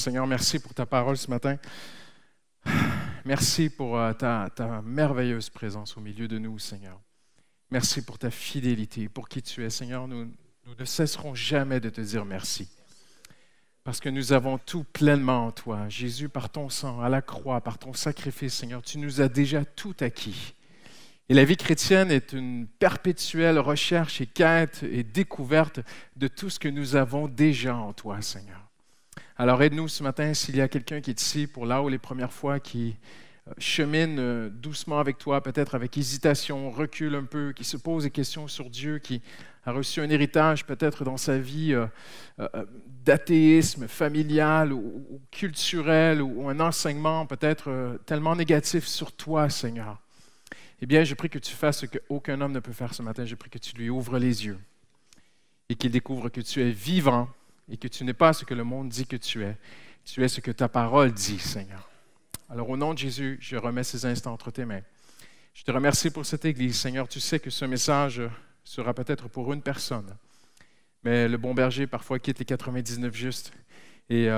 Seigneur, merci pour ta parole ce matin. Merci pour ta merveilleuse présence au milieu de nous, Seigneur. Merci pour ta fidélité, pour qui tu es, Seigneur. Nous ne cesserons jamais de te dire merci. Parce que nous avons tout pleinement en toi. Jésus, par ton sang, à la croix, par ton sacrifice, Seigneur, tu nous as déjà tout acquis. Et la vie chrétienne est une perpétuelle recherche et quête et découverte de tout ce que nous avons déjà en toi, Seigneur. Alors aide-nous ce matin, s'il y a quelqu'un qui est ici pour là ou les premières fois, qui chemine doucement avec toi, peut-être avec hésitation, recule un peu, qui se pose des questions sur Dieu, qui a reçu un héritage peut-être dans sa vie d'athéisme familial ou culturel ou un enseignement peut-être tellement négatif sur toi, Seigneur. Eh bien, je prie que tu fasses ce qu'aucun homme ne peut faire ce matin. Je prie que tu lui ouvres les yeux et qu'il découvre que tu es vivant et que tu n'es pas ce que le monde dit que tu es. Tu es ce que ta parole dit, Seigneur. Alors, au nom de Jésus, je remets ces instants entre tes mains. Je te remercie pour cette Église. Seigneur, tu sais que ce message sera peut-être pour une personne. Mais le bon berger, parfois, quitte les 99 justes et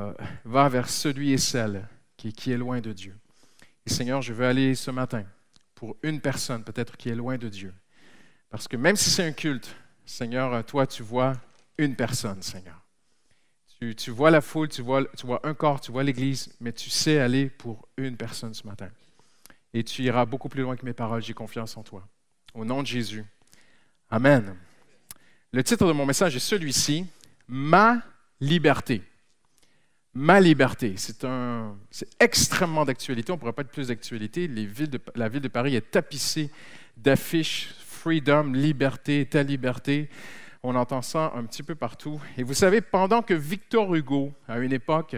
va vers celui et celle qui est loin de Dieu. Et Seigneur, je veux aller ce matin pour une personne peut-être qui est loin de Dieu. Parce que même si c'est un culte, Seigneur, toi, tu vois une personne, Seigneur. Tu vois la foule, tu vois un corps, tu vois l'Église, mais tu sais aller pour une personne ce matin. Et tu iras beaucoup plus loin que mes paroles, j'ai confiance en toi. Au nom de Jésus. Amen. Le titre de mon message est celui-ci, « Ma liberté ». Ma liberté, c'est extrêmement d'actualité. On ne pourrait pas être plus d'actualité. La ville de Paris est tapissée d'affiches « Freedom »,« Liberté »,« Ta liberté ». On entend ça un petit peu partout. Et vous savez, pendant que Victor Hugo, à une époque,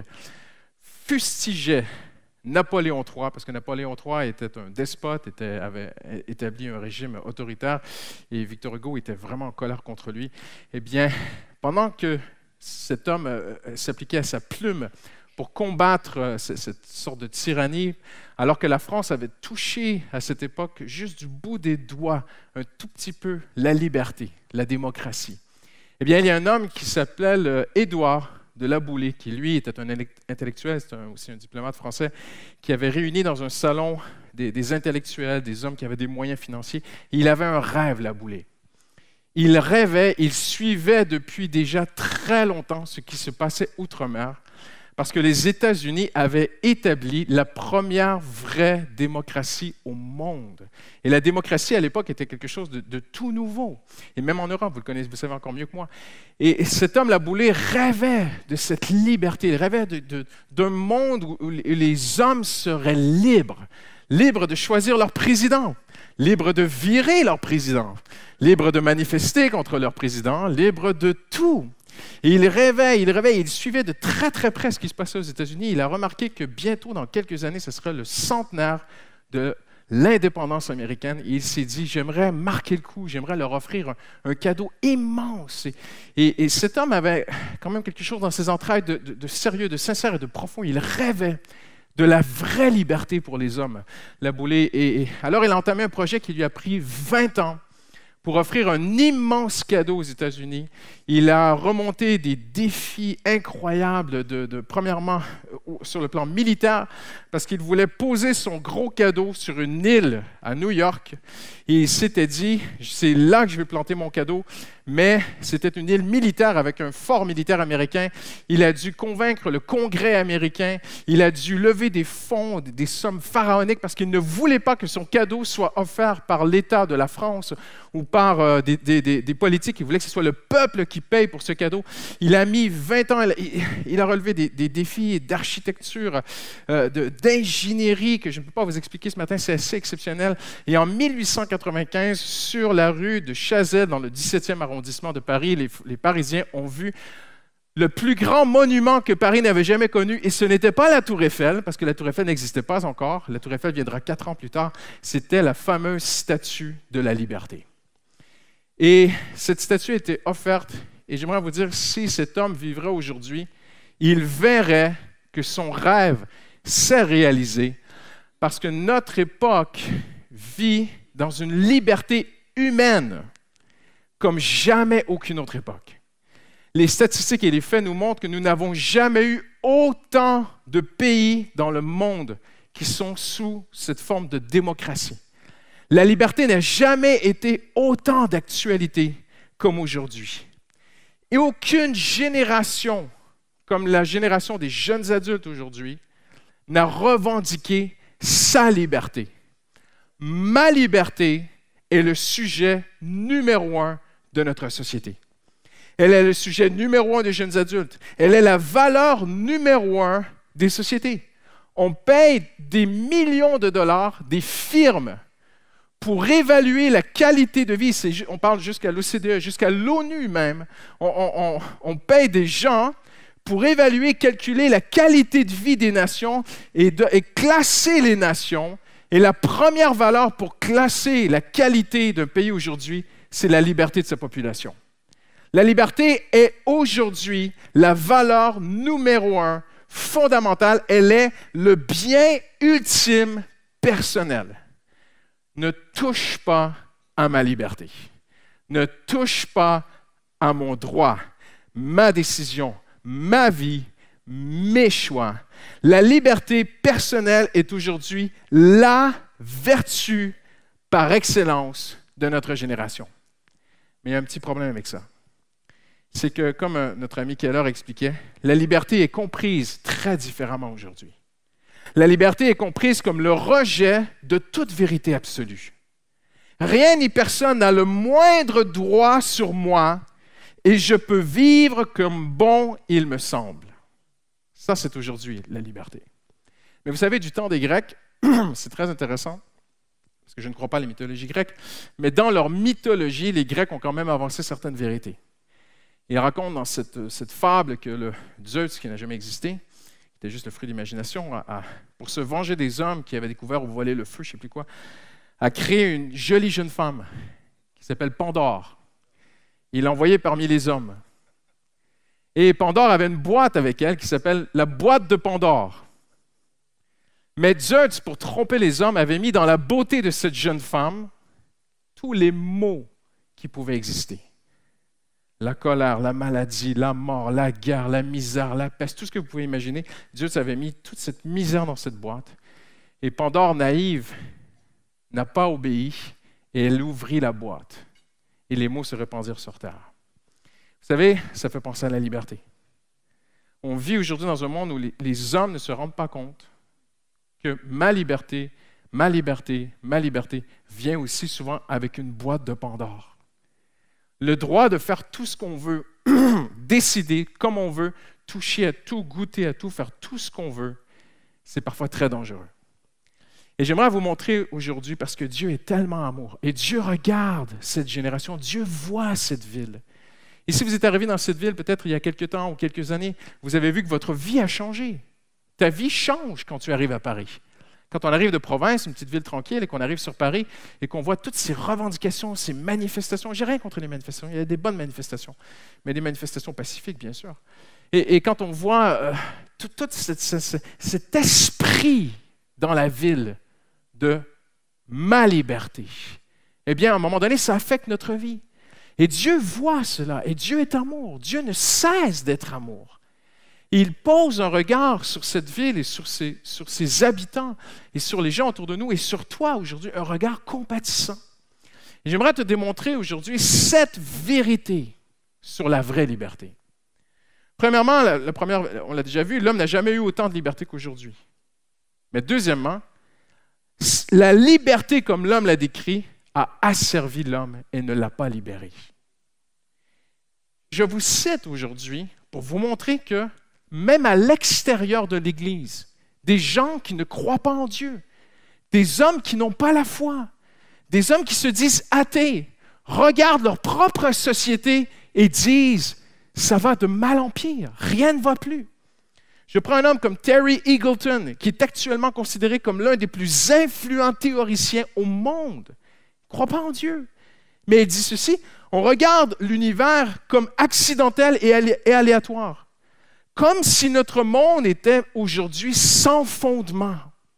fustigeait Napoléon III, parce que Napoléon III était un despote, avait établi un régime autoritaire, et Victor Hugo était vraiment en colère contre lui, eh bien, pendant que cet homme s'appliquait à sa plume pour combattre cette sorte de tyrannie, alors que la France avait touché à cette époque juste du bout des doigts un tout petit peu la liberté, la démocratie. Eh bien, il y a un homme qui s'appelait Édouard de La Boulay, qui lui était un intellectuel, c'est aussi un diplomate français, qui avait réuni dans un salon des intellectuels, des hommes qui avaient des moyens financiers. Et il avait un rêve, La Boulay. Il rêvait, il suivait depuis déjà très longtemps ce qui se passait outre-mer, parce que les États-Unis avaient établi la première vraie démocratie au monde. Et la démocratie, à l'époque, était quelque chose de tout nouveau. Et même en Europe, vous le connaissez, vous savez encore mieux que moi. Et cet homme, La Boulay, rêvait de cette liberté. Il rêvait d'un monde où les hommes seraient libres de choisir leur président, libres de virer leur président, libres de manifester contre leur président, libres de tout. Et il rêvait, il suivait de très très près ce qui se passait aux États-Unis. Il a remarqué que bientôt, dans quelques années, ce serait le centenaire de l'indépendance américaine. Et il s'est dit, j'aimerais marquer le coup, j'aimerais leur offrir un cadeau immense. Et cet homme avait quand même quelque chose dans ses entrailles de sérieux, de sincère et de profond. Il rêvait de la vraie liberté pour les hommes, La Boulay. Et alors, il a entamé un projet qui lui a pris 20 ans pour offrir un immense cadeau aux États-Unis. Il a remonté des défis incroyables, premièrement, sur le plan militaire, parce qu'il voulait poser son gros cadeau sur une île à New York. Et il s'était dit, c'est là que je vais planter mon cadeau, mais c'était une île militaire avec un fort militaire américain. Il a dû convaincre le Congrès américain. Il a dû lever des fonds, des sommes pharaoniques, parce qu'il ne voulait pas que son cadeau soit offert par l'État de la France ou par des politiques. Il voulait que ce soit le peuple qui paye pour ce cadeau. Il a mis 20 ans, il a relevé des défis d'architecture, d'ingénierie que je ne peux pas vous expliquer ce matin, c'est assez exceptionnel. Et en 1895, sur la rue de Chazelles, dans le 17e arrondissement de Paris, les Parisiens ont vu le plus grand monument que Paris n'avait jamais connu, et ce n'était pas la Tour Eiffel, parce que la Tour Eiffel n'existait pas encore. La Tour Eiffel viendra 4 ans plus tard. C'était la fameuse statue de la liberté. Et cette statue était offerte, et j'aimerais vous dire, si cet homme vivrait aujourd'hui, il verrait que son rêve s'est réalisé, parce que notre époque vit dans une liberté humaine comme jamais aucune autre époque. Les statistiques et les faits nous montrent que nous n'avons jamais eu autant de pays dans le monde qui sont sous cette forme de démocratie. La liberté n'a jamais été autant d'actualité comme aujourd'hui. Et aucune génération, comme la génération des jeunes adultes aujourd'hui, n'a revendiqué sa liberté. Ma liberté est le sujet numéro 1 de notre société. Elle est le sujet numéro 1 des jeunes adultes. Elle est la valeur numéro 1 des sociétés. On paye des millions de dollars, des firmes, pour évaluer la qualité de vie. On parle jusqu'à l'OCDE, jusqu'à l'ONU même. On paye des gens pour évaluer, calculer la qualité de vie des nations et classer les nations. Et la première valeur pour classer la qualité d'un pays aujourd'hui, c'est la liberté de sa population. La liberté est aujourd'hui la valeur numéro 1, fondamentale. Elle est le bien ultime personnel. Ne touche pas à ma liberté. Ne touche pas à mon droit, ma décision, ma vie, mes choix. La liberté personnelle est aujourd'hui la vertu par excellence de notre génération. Mais il y a un petit problème avec ça. C'est que, comme notre ami Keller expliquait, la liberté est comprise très différemment aujourd'hui. La liberté est comprise comme le rejet de toute vérité absolue. Rien ni personne n'a le moindre droit sur moi et je peux vivre comme bon il me semble. Ça, c'est aujourd'hui la liberté. Mais vous savez, du temps des Grecs, c'est très intéressant, parce que je ne crois pas à la mythologie grecque, mais dans leur mythologie, les Grecs ont quand même avancé certaines vérités. Ils racontent dans cette fable que le Zeus, qui n'a jamais existé, c'était juste le fruit d'imagination, pour se venger des hommes qui avaient découvert ou volé le feu, je ne sais plus quoi, a créé une jolie jeune femme qui s'appelle Pandore. Il l'a envoyée parmi les hommes. Et Pandore avait une boîte avec elle qui s'appelle la boîte de Pandore. Mais Zeus, pour tromper les hommes, avait mis dans la beauté de cette jeune femme tous les maux qui pouvaient exister. La colère, la maladie, la mort, la guerre, la misère, la peste, tout ce que vous pouvez imaginer. Zeus avait mis toute cette misère dans cette boîte. Et Pandore, naïve, n'a pas obéi et elle ouvrit la boîte. Et les mots se répandirent sur terre. Vous savez, ça fait penser à la liberté. On vit aujourd'hui dans un monde où les hommes ne se rendent pas compte que ma liberté vient aussi souvent avec une boîte de Pandore. Le droit de faire tout ce qu'on veut, décider comme on veut, toucher à tout, goûter à tout, faire tout ce qu'on veut, c'est parfois très dangereux. Et j'aimerais vous montrer aujourd'hui, parce que Dieu est tellement amour, et Dieu regarde cette génération, Dieu voit cette ville. Et si vous êtes arrivé dans cette ville, peut-être il y a quelques temps ou quelques années, vous avez vu que votre vie a changé. Ta vie change quand tu arrives à Paris. Quand on arrive de province, une petite ville tranquille, et qu'on arrive sur Paris, et qu'on voit toutes ces revendications, ces manifestations. J'ai rien contre les manifestations, il y a des bonnes manifestations, mais des manifestations pacifiques, bien sûr. Et quand on voit tout cet esprit dans la ville de ma liberté, eh bien, à un moment donné, ça affecte notre vie. Et Dieu voit cela, et Dieu est amour. Dieu ne cesse d'être amour. Il pose un regard sur cette ville et sur ses habitants et sur les gens autour de nous et sur toi aujourd'hui, un regard compatissant. Et j'aimerais te démontrer aujourd'hui 7 vérités sur la vraie liberté. Premièrement, la première, on l'a déjà vu, l'homme n'a jamais eu autant de liberté qu'aujourd'hui. Mais deuxièmement, la liberté comme l'homme l'a décrit a asservi l'homme et ne l'a pas libéré. Je vous cite aujourd'hui pour vous montrer que même à l'extérieur de l'Église, des gens qui ne croient pas en Dieu, des hommes qui n'ont pas la foi, des hommes qui se disent athées, regardent leur propre société et disent « ça va de mal en pire, rien ne va plus ». Je prends un homme comme Terry Eagleton, qui est actuellement considéré comme l'un des plus influents théoriciens au monde. Il ne croit pas en Dieu. Mais il dit ceci, on regarde l'univers comme accidentel et aléatoire. Comme si notre monde était aujourd'hui sans fondement.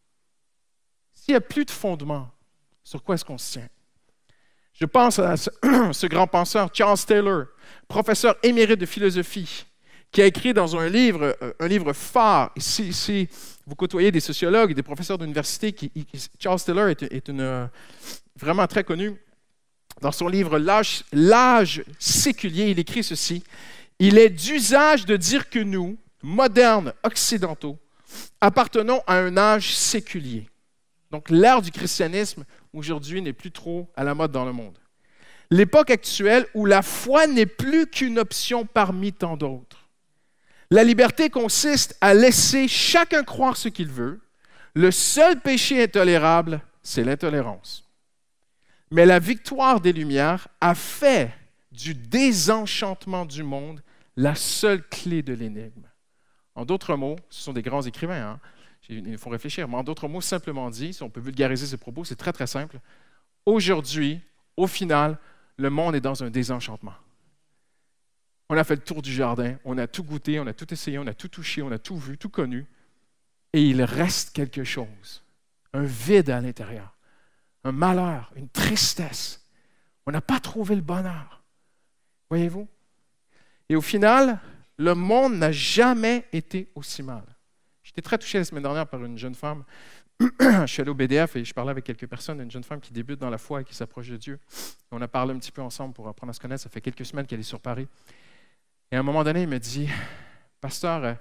S'il n'y a plus de fondement, sur quoi est-ce qu'on se tient? Je pense à ce grand penseur, Charles Taylor, professeur émérite de philosophie, qui a écrit dans un livre phare. Si vous côtoyez des sociologues et des professeurs d'université, Charles Taylor est vraiment très connu. Dans son livre L'âge séculier, il écrit ceci. « Il est d'usage de dire que nous, modernes occidentaux, appartenons à un âge séculier. » Donc, l'ère du christianisme, aujourd'hui, n'est plus trop à la mode dans le monde. L'époque actuelle où la foi n'est plus qu'une option parmi tant d'autres. La liberté consiste à laisser chacun croire ce qu'il veut. Le seul péché intolérable, c'est l'intolérance. Mais la victoire des Lumières a fait du désenchantement du monde la seule clé de l'énigme. En d'autres mots, ce sont des grands écrivains, hein? Il faut réfléchir, mais en d'autres mots, simplement dit, si on peut vulgariser ces propos, c'est très très simple. Aujourd'hui, au final, le monde est dans un désenchantement. On a fait le tour du jardin, on a tout goûté, on a tout essayé, on a tout touché, on a tout vu, tout connu, et il reste quelque chose, un vide à l'intérieur, un malheur, une tristesse. On n'a pas trouvé le bonheur. Voyez-vous? Et au final, le monde n'a jamais été aussi mal. J'étais très touché la semaine dernière par une jeune femme. Je suis allé au BDF et je parlais avec quelques personnes, une jeune femme qui débute dans la foi et qui s'approche de Dieu. On a parlé un petit peu ensemble pour apprendre à se connaître. Ça fait quelques semaines qu'elle est sur Paris. Et à un moment donné, il me dit, « Pasteur,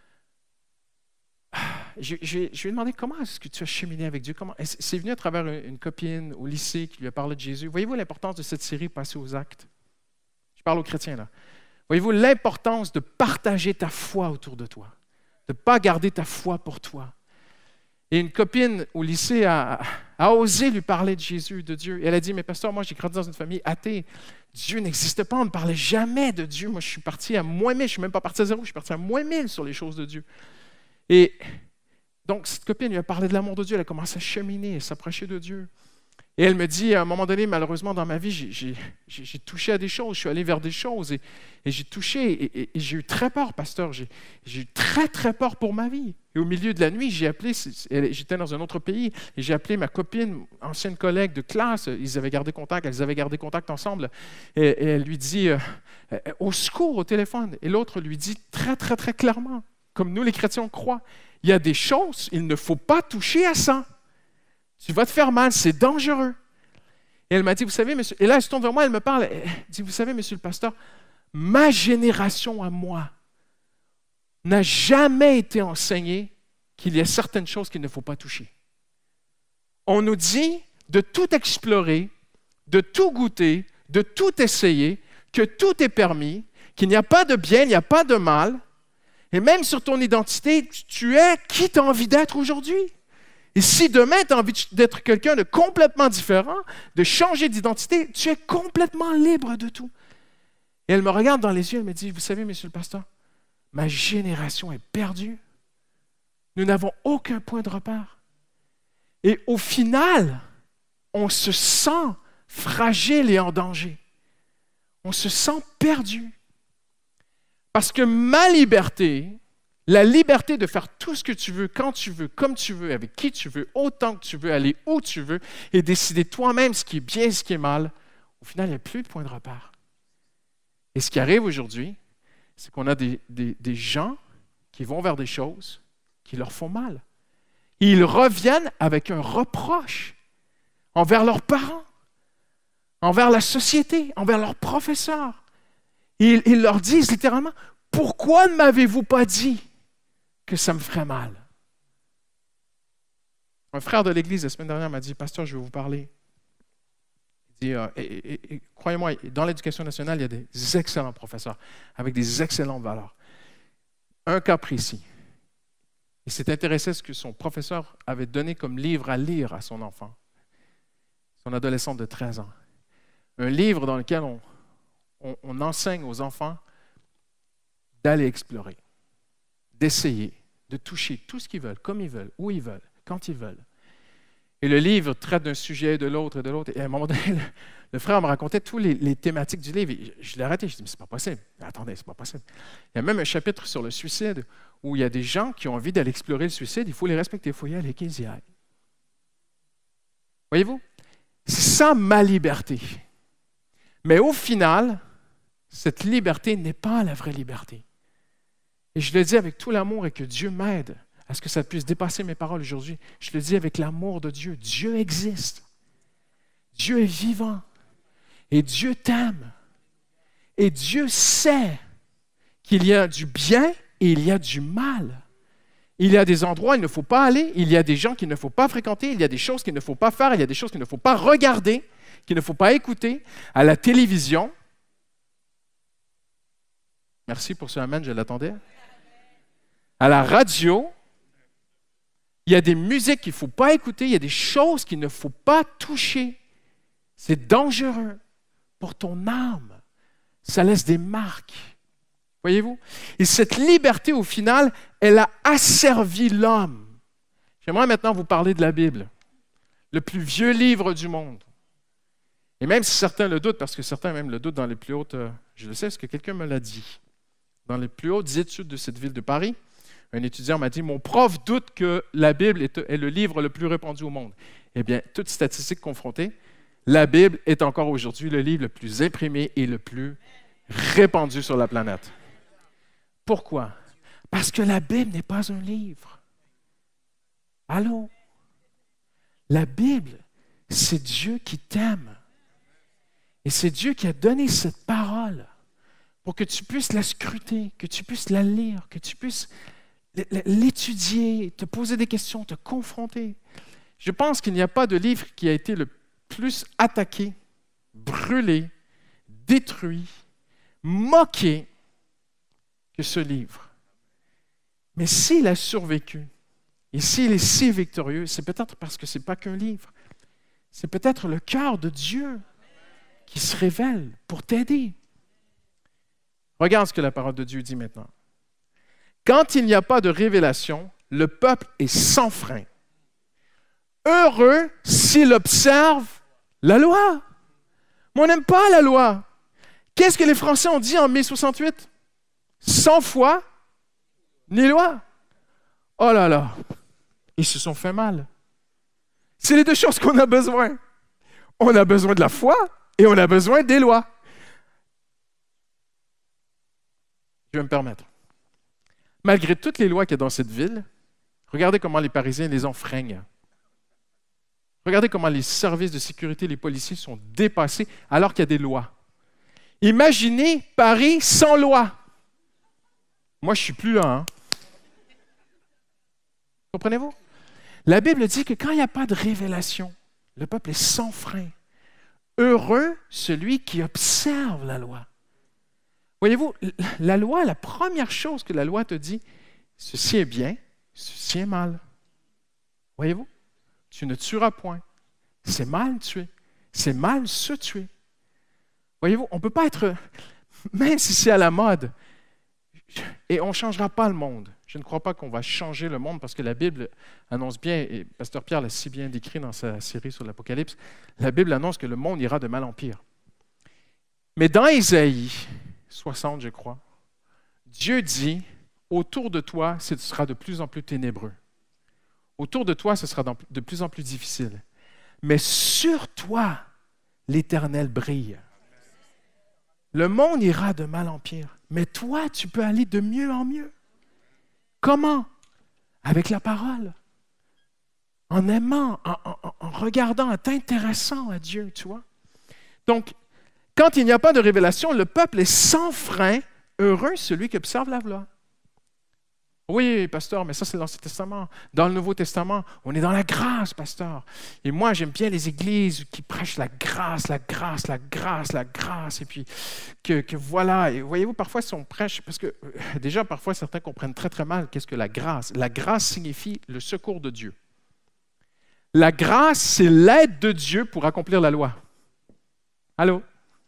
je lui ai demandé comment est-ce que tu as cheminé avec Dieu. C'est venu à travers une copine au lycée qui lui a parlé de Jésus. Voyez-vous l'importance de cette série Passer aux actes? Je parle aux chrétiens là. Voyez-vous l'importance de partager ta foi autour de toi, de ne pas garder ta foi pour toi. Et une copine au lycée a osé lui parler de Jésus, de Dieu. Et elle a dit, mais pasteur, moi j'ai grandi dans une famille athée. Dieu n'existe pas, on ne parlait jamais de Dieu. Moi je suis parti à moins 1000, je ne suis même pas parti à 0, je suis parti à moins 1000 sur les choses de Dieu. Et donc cette copine lui a parlé de l'amour de Dieu, elle a commencé à cheminer, à s'approcher de Dieu. Et elle me dit, à un moment donné, malheureusement dans ma vie, j'ai touché à des choses, je suis allé vers des choses et j'ai touché et j'ai eu très peur, pasteur. J'ai eu très, très peur pour ma vie. Et au milieu de la nuit, j'étais dans un autre pays et j'ai appelé ma copine, ancienne collègue de classe, elles avaient gardé contact ensemble. Et elle lui dit, au secours au téléphone. Et l'autre lui dit très, très, très clairement, comme nous les chrétiens on croit, il y a des choses, il ne faut pas toucher à ça. Tu vas te faire mal, c'est dangereux. Et elle m'a dit, vous savez, monsieur, et là, elle se tourne vers moi, elle me parle, elle dit, vous savez, monsieur le pasteur, ma génération à moi n'a jamais été enseignée qu'il y a certaines choses qu'il ne faut pas toucher. On nous dit de tout explorer, de tout goûter, de tout essayer, que tout est permis, qu'il n'y a pas de bien, il n'y a pas de mal, et même sur ton identité, tu es qui tu as envie d'être aujourd'hui. Et si demain, tu as envie d'être quelqu'un de complètement différent, de changer d'identité, tu es complètement libre de tout. Et elle me regarde dans les yeux, elle me dit, vous savez, monsieur le pasteur, ma génération est perdue. Nous n'avons aucun point de repère. Et au final, on se sent fragile et en danger. On se sent perdu. Parce que ma liberté, la liberté de faire tout ce que tu veux, quand tu veux, comme tu veux, avec qui tu veux, autant que tu veux, aller où tu veux, et décider toi-même ce qui est bien et ce qui est mal, au final, il n'y a plus de point de repère. Et ce qui arrive aujourd'hui, c'est qu'on a des gens qui vont vers des choses qui leur font mal. Et ils reviennent avec un reproche envers leurs parents, envers la société, envers leurs professeurs. Et ils leur disent littéralement, « Pourquoi ne m'avez-vous pas dit que ça me ferait mal? » Un frère de l'Église la semaine dernière m'a dit, « Pasteur, je vais vous parler. » Il dit, croyez-moi, dans l'éducation nationale, il y a des excellents professeurs avec des excellentes valeurs. Un cas précis. Il s'est intéressé à ce que son professeur avait donné comme livre à lire à son enfant, son adolescente de 13 ans. Un livre dans lequel on enseigne aux enfants d'aller explorer, d'essayer, de toucher tout ce qu'ils veulent, comme ils veulent, où ils veulent, quand ils veulent. Et le livre traite d'un sujet, de l'autre. Et à un moment donné, le frère me racontait toutes les thématiques du livre. Et je l'ai arrêté. Je dis, mais c'est pas possible. Attendez, c'est pas possible. Il y a même un chapitre sur le suicide où il y a des gens qui ont envie d'aller explorer le suicide. Il faut les respecter. Il faut y aller, qu'ils y aillent. Voyez-vous? C'est ça ma liberté. Mais au final, cette liberté n'est pas la vraie liberté. Et je le dis avec tout l'amour et que Dieu m'aide à ce que ça puisse dépasser mes paroles aujourd'hui. Je le dis avec l'amour de Dieu. Dieu existe. Dieu est vivant. Et Dieu t'aime. Et Dieu sait qu'il y a du bien et il y a du mal. Il y a des endroits où il ne faut pas aller, il y a des gens qu'il ne faut pas fréquenter, il y a des choses qu'il ne faut pas faire, il y a des choses qu'il ne faut pas regarder, qu'il ne faut pas écouter à la télévision. Merci pour ce amen, je l'attendais. À la radio, il y a des musiques qu'il ne faut pas écouter, il y a des choses qu'il ne faut pas toucher. C'est dangereux pour ton âme. Ça laisse des marques. Voyez-vous? Et cette liberté, au final, elle a asservi l'homme. J'aimerais maintenant vous parler de la Bible, le plus vieux livre du monde. Et même si certains le doutent, parce que certains même le doutent dans les plus hautes, je le sais parce que quelqu'un me l'a dit, dans les plus hautes études de cette ville de Paris, un étudiant m'a dit « Mon prof doute que la Bible est le livre le plus répandu au monde. » Eh bien, toutes statistiques confrontées, la Bible est encore aujourd'hui le livre le plus imprimé et le plus répandu sur la planète. Pourquoi? Parce que la Bible n'est pas un livre. Allô? La Bible, c'est Dieu qui t'aime. Et c'est Dieu qui a donné cette parole pour que tu puisses la scruter, que tu puisses la lire, que tu puisses l'étudier, te poser des questions, te confronter. Je pense qu'il n'y a pas de livre qui a été le plus attaqué, brûlé, détruit, moqué que ce livre. Mais s'il a survécu et s'il est si victorieux, c'est peut-être parce que ce n'est pas qu'un livre. C'est peut-être le cœur de Dieu qui se révèle pour t'aider. Regarde ce que la parole de Dieu dit maintenant. Quand il n'y a pas de révélation, le peuple est sans frein. Heureux s'il observe la loi. Mais on n'aime pas la loi. Qu'est-ce que les Français ont dit en mai 68? Sans foi, ni loi. Oh là là, ils se sont fait mal. C'est les deux choses qu'on a besoin. On a besoin de la foi et on a besoin des lois. Je vais me permettre. Malgré toutes les lois qu'il y a dans cette ville, regardez comment les Parisiens les enfreignent. Regardez comment les services de sécurité, les policiers sont dépassés alors qu'il y a des lois. Imaginez Paris sans loi. Moi, je ne suis plus là. Hein? Comprenez-vous? La Bible dit que quand il n'y a pas de révélation, le peuple est sans frein. Heureux celui qui observe la loi. Voyez-vous, la loi, la première chose que la loi te dit, ceci est bien, ceci est mal. Voyez-vous? Tu ne tueras point. C'est mal tuer. C'est mal se tuer. Voyez-vous, on ne peut pas être, même si c'est à la mode, et on ne changera pas le monde. Je ne crois pas qu'on va changer le monde parce que la Bible annonce bien, et Pasteur Pierre l'a si bien décrit dans sa série sur l'Apocalypse, la Bible annonce que le monde ira de mal en pire. Mais dans Ésaïe 60, je crois, Dieu dit, autour de toi, ce sera de plus en plus ténébreux. Autour de toi, ce sera de plus en plus difficile. Mais sur toi, l'Éternel brille. Le monde ira de mal en pire. Mais toi, tu peux aller de mieux en mieux. Comment? Avec la parole. En aimant, en regardant, en t'intéressant à Dieu, tu vois. Donc, quand il n'y a pas de révélation, le peuple est sans frein, heureux celui qui observe la loi. Oui, pasteur, mais ça c'est l'Ancien Testament. Dans le Nouveau Testament, on est dans la grâce, pasteur. Et moi, j'aime bien les églises qui prêchent la grâce, la grâce, la grâce, la grâce. Et puis, que voilà. Et voyez-vous, parfois, si on prêche, parce que déjà, parfois, certains comprennent très, très mal qu'est-ce que la grâce. La grâce signifie le secours de Dieu. La grâce, c'est l'aide de Dieu pour accomplir la loi. Allô?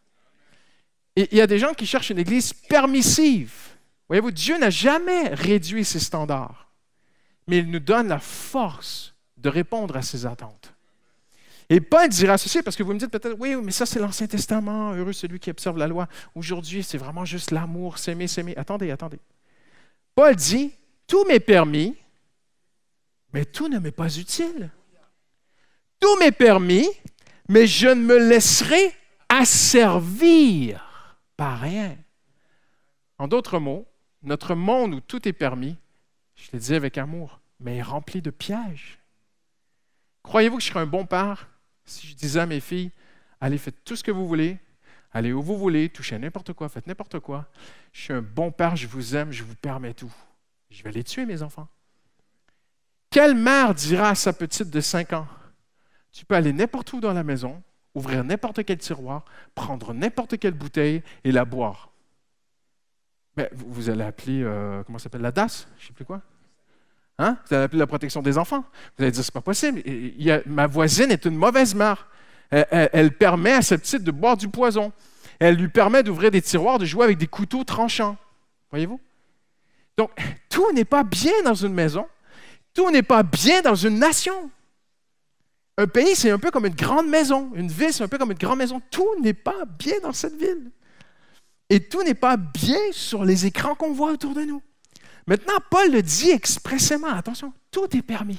Et il y a des gens qui cherchent une église permissive. Voyez-vous, Dieu n'a jamais réduit ses standards, mais il nous donne la force de répondre à ses attentes. Et Paul dira ceci, parce que vous me dites peut-être, oui, mais ça c'est l'Ancien Testament, heureux celui qui observe la loi. Aujourd'hui, c'est vraiment juste l'amour, s'aimer, s'aimer. Attendez. Paul dit, tout m'est permis, mais tout ne m'est pas utile. Tout m'est permis, mais je ne me laisserai asservir par rien. En d'autres mots, notre monde où tout est permis, je le dis avec amour, mais est rempli de pièges. Croyez-vous que je serais un bon père si je disais à mes filles, allez, faites tout ce que vous voulez, allez où vous voulez, touchez à n'importe quoi, faites n'importe quoi. Je suis un bon père, je vous aime, je vous permets tout. Je vais les tuer, mes enfants. Quelle mère dira à sa petite de 5 ans, tu peux aller n'importe où dans la maison, ouvrir n'importe quel tiroir, prendre n'importe quelle bouteille et la boire. Mais vous allez appeler, comment ça s'appelle, la DAS, je ne sais plus quoi. Hein? Vous allez appeler la protection des enfants. Vous allez dire, c'est pas possible. Ma voisine est une mauvaise mère. Elle permet à sa petite de boire du poison. Elle lui permet d'ouvrir des tiroirs, de jouer avec des couteaux tranchants. Voyez-vous? Donc, tout n'est pas bien dans une maison. Tout n'est pas bien dans une nation. Un pays, c'est un peu comme une grande maison. Une ville, c'est un peu comme une grande maison. Tout n'est pas bien dans cette ville. Et tout n'est pas bien sur les écrans qu'on voit autour de nous. Maintenant, Paul le dit expressément. Attention, tout est permis.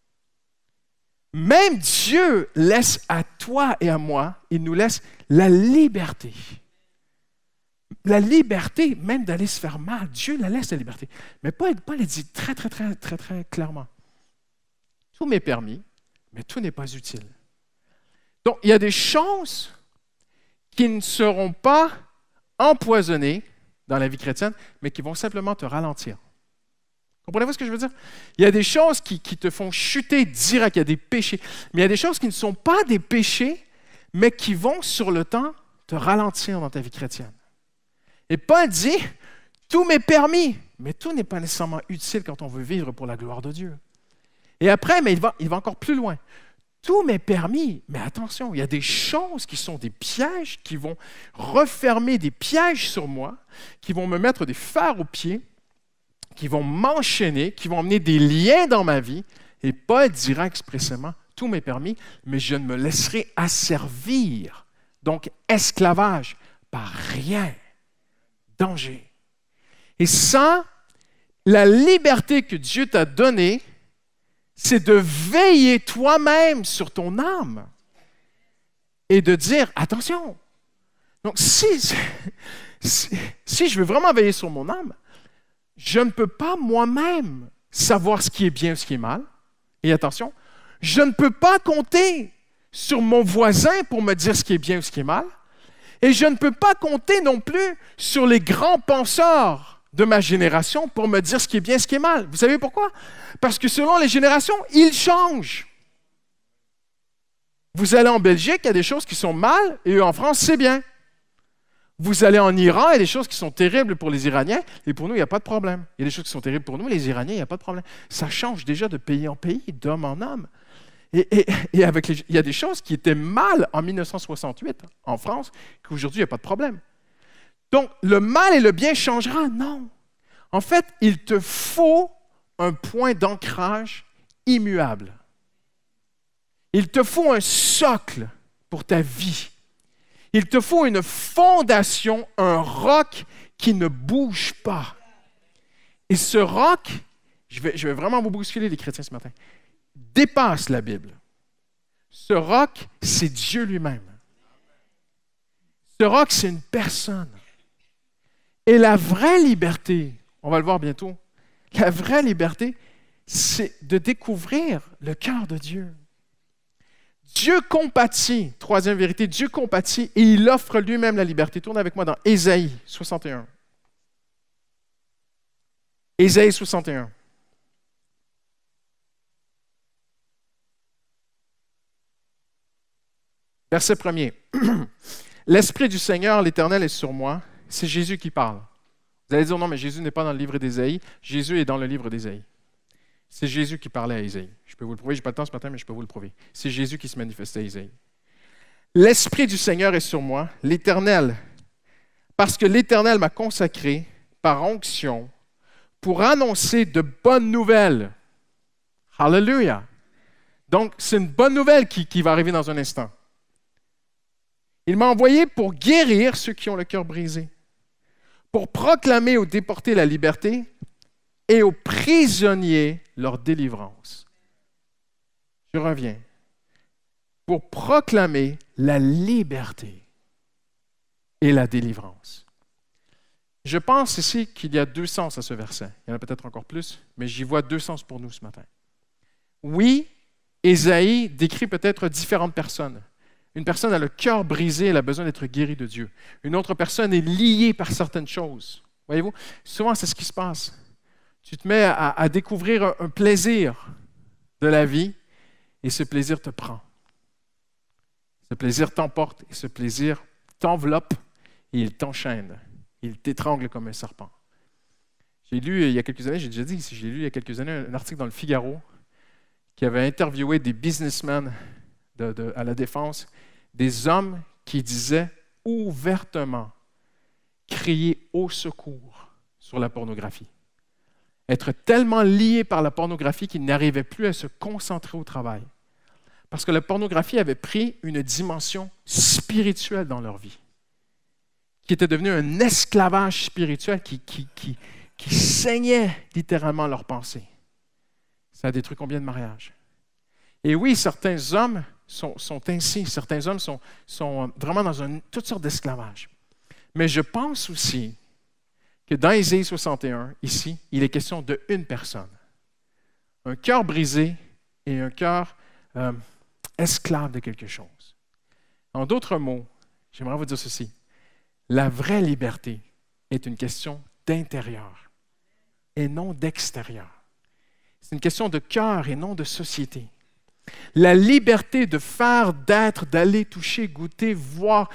Même Dieu laisse à toi et à moi, il nous laisse la liberté. La liberté, même d'aller se faire mal. Dieu la laisse la liberté. Mais Paul le dit très clairement. Tout m'est permis, mais tout n'est pas utile. Donc, il y a des choses qui ne seront pas empoisonnées dans la vie chrétienne, mais qui vont simplement te ralentir. Comprenez-vous ce que je veux dire? Il y a des choses qui te font chuter direct, il y a des péchés. Mais il y a des choses qui ne sont pas des péchés, mais qui vont, sur le temps, te ralentir dans ta vie chrétienne. Et Paul dit, tout m'est permis, mais tout n'est pas nécessairement utile quand on veut vivre pour la gloire de Dieu. Et après, mais il va encore plus loin. Tout m'est permis, mais attention, il y a des choses qui sont des pièges, qui vont refermer des pièges sur moi, qui vont me mettre des fers aux pieds, qui vont m'enchaîner, qui vont amener des liens dans ma vie. Et Paul dira expressément, tout m'est permis, mais je ne me laisserai asservir. Donc, esclavage, par rien. Danger. Et ça, la liberté que Dieu t'a donnée, c'est de veiller toi-même sur ton âme et de dire, attention, donc si je veux vraiment veiller sur mon âme, je ne peux pas moi-même savoir ce qui est bien ou ce qui est mal. Et attention, je ne peux pas compter sur mon voisin pour me dire ce qui est bien ou ce qui est mal. Et je ne peux pas compter non plus sur les grands penseurs de ma génération pour me dire ce qui est bien et ce qui est mal. Vous savez pourquoi? Parce que selon les générations, ils changent. Vous allez en Belgique, il y a des choses qui sont mal, et en France, c'est bien. Vous allez en Iran, il y a des choses qui sont terribles pour les Iraniens, et pour nous, il n'y a pas de problème. Il y a des choses qui sont terribles pour nous, les Iraniens, il n'y a pas de problème. Ça change déjà de pays en pays, d'homme en homme. Et il y a des choses qui étaient mal en 1968 en France, qu'aujourd'hui, il n'y a pas de problème. Donc, le mal et le bien changera? Non. En fait, il te faut un point d'ancrage immuable. Il te faut un socle pour ta vie. Il te faut une fondation, un roc qui ne bouge pas. Et ce roc, je vais vraiment vous bousculer les chrétiens ce matin, dépasse la Bible. Ce roc, c'est Dieu lui-même. Ce roc, c'est une personne. Et la vraie liberté, on va le voir bientôt, la vraie liberté, c'est de découvrir le cœur de Dieu. Dieu compatit, troisième vérité, Dieu compatit et il offre lui-même la liberté. Tourne avec moi dans Ésaïe 61. Ésaïe 61. Verset 1er. L'Esprit du Seigneur, l'Éternel, est sur moi. C'est Jésus qui parle. Vous allez dire, non, mais Jésus n'est pas dans le livre d'Ésaïe. Jésus est dans le livre d'Ésaïe. C'est Jésus qui parlait à Ésaïe. Je peux vous le prouver, je n'ai pas le temps ce matin, mais je peux vous le prouver. C'est Jésus qui se manifestait à Ésaïe. L'Esprit du Seigneur est sur moi, l'Éternel, parce que l'Éternel m'a consacré par onction pour annoncer de bonnes nouvelles. Alléluia! Donc, c'est une bonne nouvelle qui va arriver dans un instant. Il m'a envoyé pour guérir ceux qui ont le cœur brisé, pour proclamer aux déportés la liberté et aux prisonniers leur délivrance. Je reviens. Pour proclamer la liberté et la délivrance. Je pense ici qu'il y a deux sens à ce verset. Il y en a peut-être encore plus, mais j'y vois deux sens pour nous ce matin. Oui, Ésaïe décrit peut-être différentes personnes. Une personne a le cœur brisé, elle a besoin d'être guérie de Dieu. Une autre personne est liée par certaines choses. Voyez-vous, souvent c'est ce qui se passe. Tu te mets à découvrir un plaisir de la vie et ce plaisir te prend. Ce plaisir t'emporte et ce plaisir t'enveloppe et il t'enchaîne. Il t'étrangle comme un serpent. J'ai lu il y a quelques années, j'ai déjà dit ici, j'ai lu il y a quelques années un article dans le Figaro qui avait interviewé des businessmen à la Défense, des hommes qui disaient ouvertement crier au secours sur la pornographie. Être tellement liés par la pornographie qu'ils n'arrivaient plus à se concentrer au travail. Parce que la pornographie avait pris une dimension spirituelle dans leur vie, qui était devenu un esclavage spirituel qui saignait littéralement leurs pensées. Ça a détruit combien de mariages? Et oui, certains hommes sont ainsi. Certains hommes sont vraiment dans toutes sortes d'esclavages. Mais je pense aussi que dans Ésaïe 61, ici, il est question d'une personne. Un cœur brisé et un cœur esclave de quelque chose. En d'autres mots, j'aimerais vous dire ceci. La vraie liberté est une question d'intérieur et non d'extérieur. C'est une question de cœur et non de société. La liberté de faire, d'être, d'aller toucher, goûter, voir,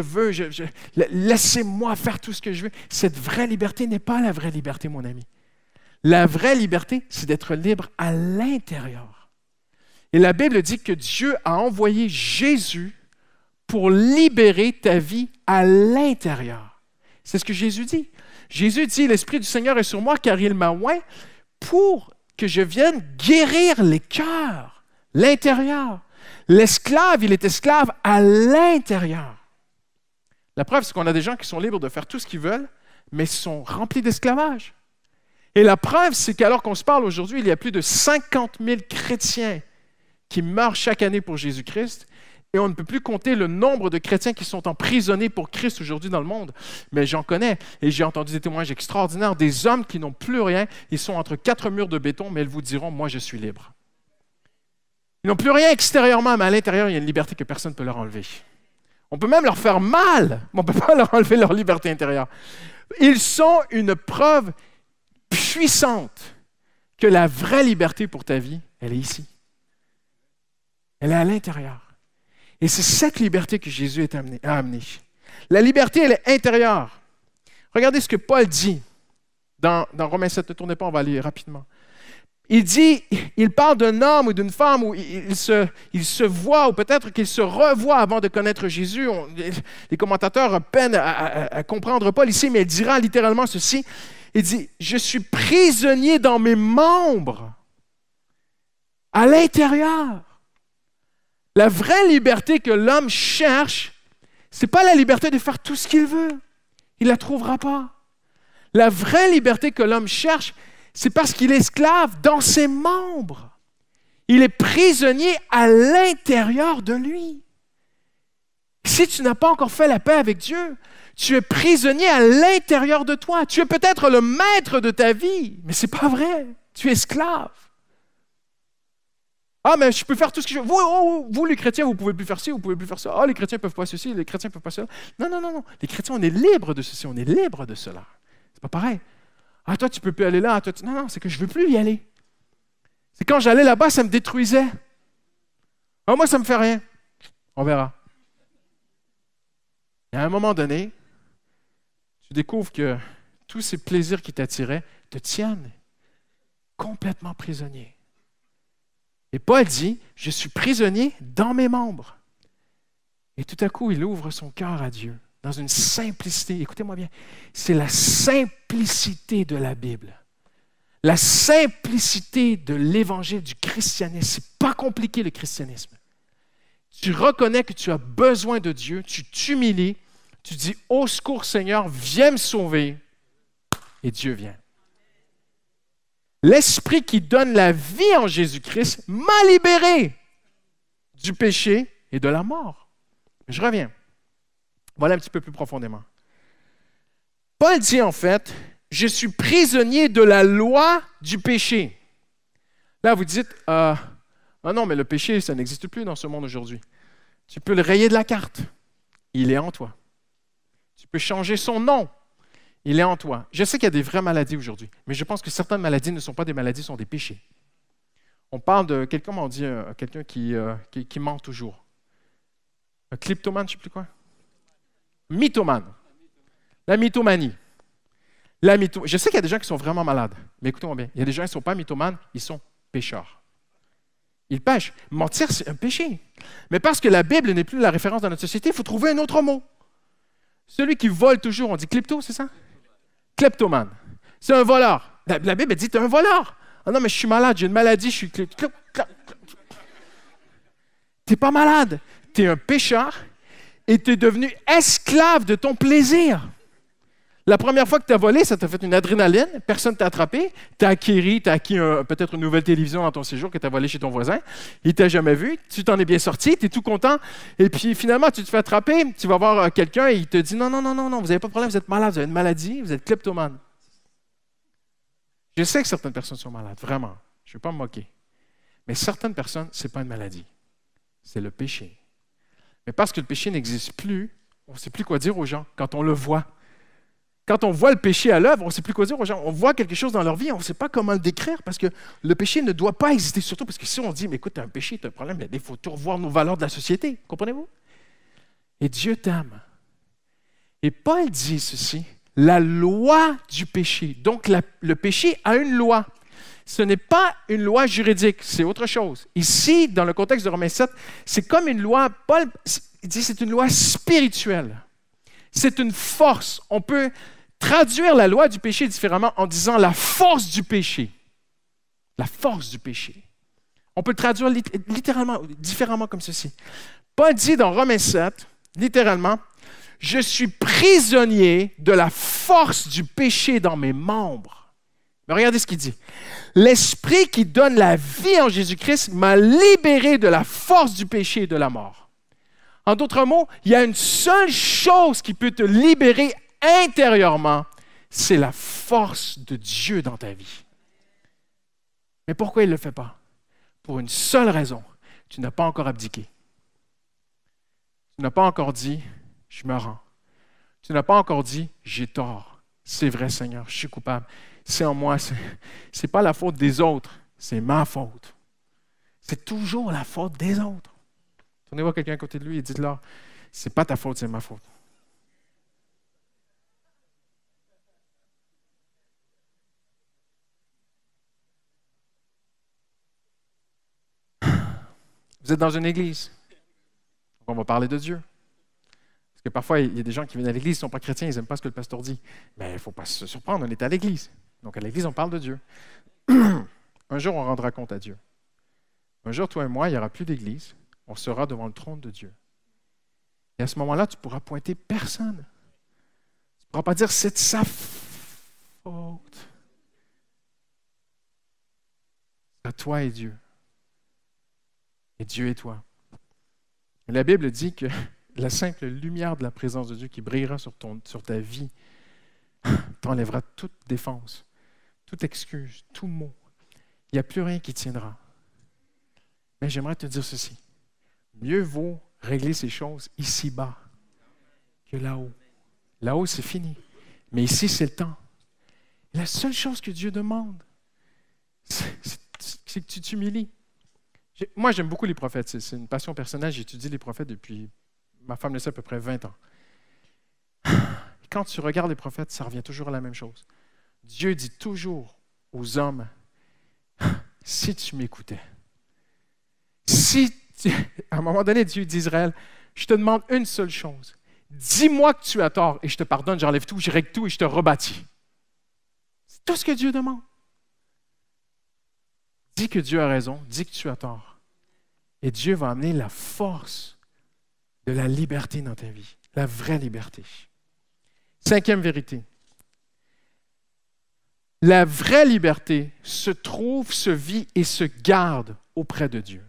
laissez-moi faire tout ce que je veux. Cette vraie liberté n'est pas la vraie liberté, mon ami. La vraie liberté, c'est d'être libre à l'intérieur. Et la Bible dit que Dieu a envoyé Jésus pour libérer ta vie à l'intérieur. C'est ce que Jésus dit. Jésus dit, « L'Esprit du Seigneur est sur moi car il m'a oint pour que je vienne guérir les cœurs. » L'intérieur. L'esclave, il est esclave à l'intérieur. La preuve, c'est qu'on a des gens qui sont libres de faire tout ce qu'ils veulent, mais sont remplis d'esclavage. Et la preuve, c'est qu'alors qu'on se parle aujourd'hui, il y a plus de 50 000 chrétiens qui meurent chaque année pour Jésus-Christ, et on ne peut plus compter le nombre de chrétiens qui sont emprisonnés pour Christ aujourd'hui dans le monde. Mais j'en connais, et j'ai entendu des témoignages extraordinaires, des hommes qui n'ont plus rien, ils sont entre quatre murs de béton, mais ils vous diront, moi je suis libre. Ils n'ont plus rien extérieurement, mais à l'intérieur, il y a une liberté que personne ne peut leur enlever. On peut même leur faire mal, mais on ne peut pas leur enlever leur liberté intérieure. Ils sont une preuve puissante que la vraie liberté pour ta vie, elle est ici. Elle est à l'intérieur. Et c'est cette liberté que Jésus a amenée. La liberté, elle est intérieure. Regardez ce que Paul dit dans Romains 7. Ne tournez pas, on va aller rapidement. Il parle d'un homme ou d'une femme où il se voit, ou peut-être qu'il se revoit avant de connaître Jésus. Les commentateurs peinent à comprendre Paul ici, mais il dira littéralement ceci. Il dit, « Je suis prisonnier dans mes membres, à l'intérieur. » La vraie liberté que l'homme cherche, ce n'est pas la liberté de faire tout ce qu'il veut. Il ne la trouvera pas. La vraie liberté que l'homme cherche, c'est parce qu'il est esclave dans ses membres. Il est prisonnier à l'intérieur de lui. Si tu n'as pas encore fait la paix avec Dieu, tu es prisonnier à l'intérieur de toi. Tu es peut-être le maître de ta vie, mais ce n'est pas vrai. Tu es esclave. Ah, mais je peux faire tout ce que je veux. Vous, les chrétiens, vous ne pouvez plus faire ci, vous ne pouvez plus faire ça. Ah, les chrétiens ne peuvent pas ceci, les chrétiens ne peuvent pas cela. Non. Les chrétiens, on est libres de ceci, on est libres de cela. C'est pas pareil. Ah, toi, tu ne peux plus aller là. Toi, non, c'est que je ne veux plus y aller. C'est quand j'allais là-bas, ça me détruisait. Ah, moi, ça ne me fait rien. On verra. Et à un moment donné, tu découvres que tous ces plaisirs qui t'attiraient te tiennent complètement prisonnier. Et Paul dit, je suis prisonnier dans mes membres. Et tout à coup, il ouvre son cœur à Dieu dans une simplicité. Écoutez-moi bien, c'est la simplicité de la Bible. La simplicité de l'évangile du christianisme. C'est pas compliqué le christianisme. Tu reconnais que tu as besoin de Dieu, tu t'humilies, tu dis, au secours Seigneur, viens me sauver. Et Dieu vient. L'Esprit qui donne la vie en Jésus-Christ m'a libéré du péché et de la mort. Je reviens. Voilà un petit peu plus profondément. Paul dit en fait, je suis prisonnier de la loi du péché. Là, vous dites, ah non, mais le péché, ça n'existe plus dans ce monde aujourd'hui. Tu peux le rayer de la carte. Il est en toi. Tu peux changer son nom. Il est en toi. Je sais qu'il y a des vraies maladies aujourd'hui, mais je pense que certaines maladies ne sont pas des maladies, ce sont des péchés. On parle de quelqu'un, on dit quelqu'un qui ment toujours. Un kleptomane, je ne sais plus quoi. Mythomane. La mythomanie. Je sais qu'il y a des gens qui sont vraiment malades, mais écoutez-moi bien, il y a des gens qui ne sont pas mythomanes, ils sont pécheurs. Ils pêchent. Mentir, c'est un péché. Mais parce que la Bible n'est plus la référence dans notre société, il faut trouver un autre mot. Celui qui vole toujours, on dit klepto, c'est ça? Kleptomane. C'est un voleur. La Bible dit, tu es un voleur. Ah non, mais je suis malade, j'ai une maladie, je suis... Tu n'es pas malade. Tu es un pécheur et tu es devenu esclave de ton plaisir. La première fois que tu as volé, ça t'a fait une adrénaline, personne ne t'a attrapé, tu as acquis peut-être une nouvelle télévision dans ton séjour que tu as volé chez ton voisin, il ne t'a jamais vu, tu t'en es bien sorti, tu es tout content, et puis finalement tu te fais attraper, tu vas voir quelqu'un et il te dit non, vous n'avez pas de problème, vous êtes malade, vous avez une maladie, vous êtes kleptomane. Je sais que certaines personnes sont malades, vraiment, je ne vais pas me moquer, mais certaines personnes, ce n'est pas une maladie, c'est le péché. Mais parce que le péché n'existe plus, on ne sait plus quoi dire aux gens quand on le voit. Quand on voit le péché à l'œuvre, on ne sait plus quoi dire aux gens. On voit quelque chose dans leur vie, on ne sait pas comment le décrire parce que le péché ne doit pas exister. Surtout parce que si on dit, mais écoute, tu as un péché, tu as un problème, il faut tout revoir nos valeurs de la société. Comprenez-vous? Et Dieu t'aime. Et Paul dit ceci, la loi du péché. Donc, le péché a une loi. Ce n'est pas une loi juridique, c'est autre chose. Ici, dans le contexte de Romains 7, c'est comme une loi, Paul dit c'est une loi spirituelle. C'est une force. On peut traduire la loi du péché différemment en disant la force du péché. La force du péché. On peut le traduire littéralement, différemment comme ceci. Paul dit dans Romains 7, littéralement, « Je suis prisonnier de la force du péché dans mes membres. » Mais regardez ce qu'il dit. « L'Esprit qui donne la vie en Jésus-Christ m'a libéré de la force du péché et de la mort. » En d'autres mots, il y a une seule chose qui peut te libérer intérieurement, c'est la force de Dieu dans ta vie. Mais pourquoi il ne le fait pas? Pour une seule raison, tu n'as pas encore abdiqué. Tu n'as pas encore dit, je me rends. Tu n'as pas encore dit, j'ai tort. C'est vrai, Seigneur, je suis coupable. C'est en moi, c'est pas la faute des autres, c'est ma faute. C'est toujours la faute des autres. Tournez voir quelqu'un à côté de lui et dites-leur, c'est pas ta faute, c'est ma faute. Vous êtes dans une église. Donc on va parler de Dieu. Parce que parfois, il y a des gens qui viennent à l'église, ils ne sont pas chrétiens, ils n'aiment pas ce que le pasteur dit. Mais il ne faut pas se surprendre, on est à l'église. Donc à l'église, on parle de Dieu. Un jour, on rendra compte à Dieu. Un jour, toi et moi, il n'y aura plus d'église. On sera devant le trône de Dieu. Et à ce moment-là, tu ne pourras pointer personne. Tu ne pourras pas dire, c'est de sa faute. C'est à toi et Dieu. Et Dieu et toi. Et la Bible dit que la simple lumière de la présence de Dieu qui brillera sur ta vie t'enlèvera toute défense, toute excuse, tout mot. Il n'y a plus rien qui tiendra. Mais j'aimerais te dire ceci. Mieux vaut régler ces choses ici-bas que là-haut. Là-haut, c'est fini. Mais ici, c'est le temps. Et la seule chose que Dieu demande, c'est que tu t'humilies. Moi, j'aime beaucoup les prophètes. C'est une passion personnelle. J'étudie les prophètes depuis, ma femme le sait, à peu près 20 ans. Quand tu regardes les prophètes, ça revient toujours à la même chose. Dieu dit toujours aux hommes, si tu m'écoutais, à un moment donné, Dieu dit à Israël, je te demande une seule chose. Dis-moi que tu as tort et je te pardonne, j'enlève tout, je règle tout et je te rebâtis. C'est tout ce que Dieu demande. Dis que Dieu a raison, dis que tu as tort. Et Dieu va amener la force de la liberté dans ta vie, la vraie liberté. 5e vérité. La vraie liberté se trouve, se vit et se garde auprès de Dieu.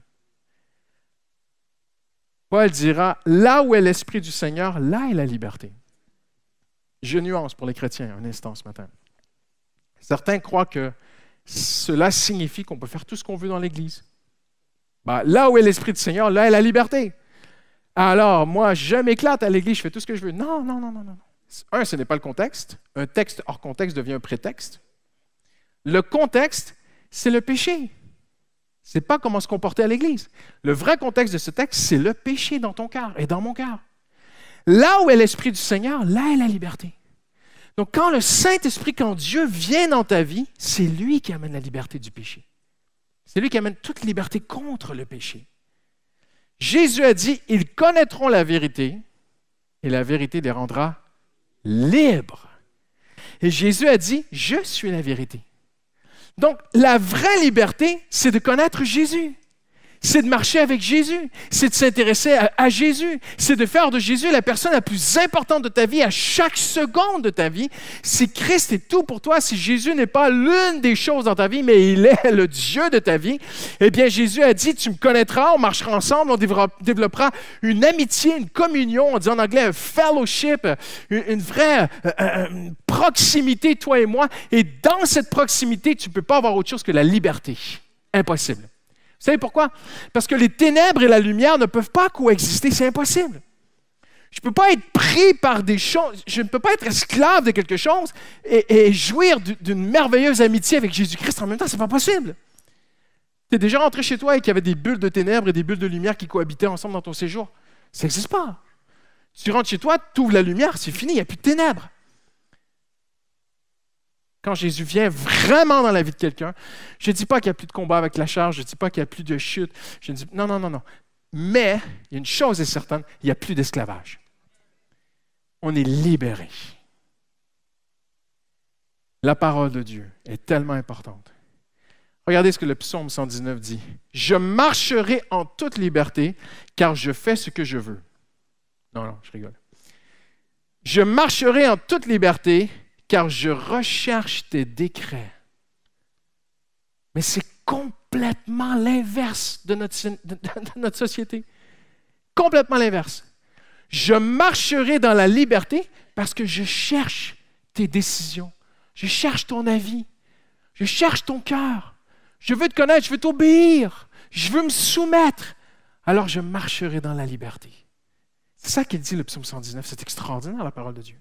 Paul dira, là où est l'Esprit du Seigneur, là est la liberté. Je nuance pour les chrétiens un instant ce matin. Certains croient que cela signifie qu'on peut faire tout ce qu'on veut dans l'Église. Ben, là où est l'Esprit du Seigneur, là est la liberté. Alors, moi, je m'éclate à l'Église, je fais tout ce que je veux. Non, non, non, non, non. Un, ce n'est pas le contexte. Un texte hors contexte devient un prétexte. Le contexte, c'est le péché. Ce n'est pas comment se comporter à l'Église. Le vrai contexte de ce texte, c'est le péché dans ton cœur et dans mon cœur. Là où est l'Esprit du Seigneur, là est la liberté. Donc, quand le Saint-Esprit, quand Dieu vient dans ta vie, c'est lui qui amène la liberté du péché. C'est lui qui amène toute liberté contre le péché. Jésus a dit, ils connaîtront la vérité et la vérité les rendra libres. Et Jésus a dit, je suis la vérité. Donc, la vraie liberté, c'est de connaître Jésus. C'est de marcher avec Jésus. C'est de s'intéresser à Jésus. C'est de faire de Jésus la personne la plus importante de ta vie à chaque seconde de ta vie. Si Christ est tout pour toi, si Jésus n'est pas l'une des choses dans ta vie, mais il est le Dieu de ta vie, eh bien, Jésus a dit, tu me connaîtras, on marchera ensemble, on développera une amitié, une communion, on dit en anglais un fellowship, une vraie proximité, toi et moi. Et dans cette proximité, tu ne peux pas avoir autre chose que la liberté. Impossible. Vous savez pourquoi? Parce que les ténèbres et la lumière ne peuvent pas coexister, c'est impossible. Je ne peux pas être pris par des choses, je ne peux pas être esclave de quelque chose et jouir d'une merveilleuse amitié avec Jésus-Christ en même temps, ce n'est pas possible. Tu es déjà rentré chez toi et qu'il y avait des bulles de ténèbres et des bulles de lumière qui cohabitaient ensemble dans ton séjour. Ça n'existe pas. Tu rentres chez toi, tu ouvres la lumière, c'est fini, il n'y a plus de ténèbres. Quand Jésus vient vraiment dans la vie de quelqu'un, je ne dis pas qu'il n'y a plus de combat avec la charge, je ne dis pas qu'il n'y a plus de chute. Je dis, non, non, non, non. Mais, il y a une chose est certaine, il n'y a plus d'esclavage. On est libéré. La parole de Dieu est tellement importante. Regardez ce que le psaume 119 dit. « Je marcherai en toute liberté, car je fais ce que je veux. » Non, non, je rigole. « Je marcherai en toute liberté, car je recherche tes décrets. » Mais c'est complètement l'inverse de notre société. Complètement l'inverse. Je marcherai dans la liberté parce que je cherche tes décisions. Je cherche ton avis. Je cherche ton cœur. Je veux te connaître, je veux t'obéir. Je veux me soumettre. Alors je marcherai dans la liberté. C'est ça qu'il dit le psaume 119. C'est extraordinaire la parole de Dieu.